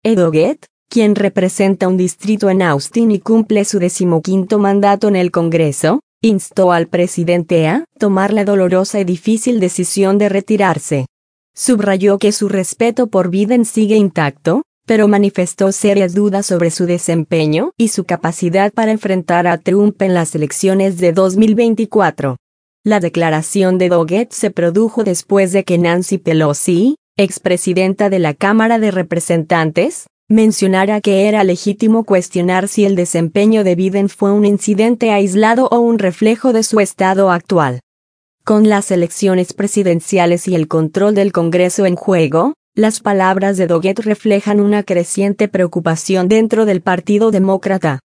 Ed Doggett, quien representa un distrito en Austin y cumple su 15º mandato en el Congreso, instó al presidente a tomar la dolorosa y difícil decisión de retirarse. Subrayó que su respeto por Biden sigue intacto, pero manifestó serias dudas sobre su desempeño y su capacidad para enfrentar a Trump en las elecciones de 2024. La declaración de Doggett se produjo después de que Nancy Pelosi, expresidenta de la Cámara de Representantes, mencionara que era legítimo cuestionar si el desempeño de Biden fue un incidente aislado o un reflejo de su estado actual. Con las elecciones presidenciales y el control del Congreso en juego, las palabras de Doggett reflejan una creciente preocupación dentro del Partido Demócrata.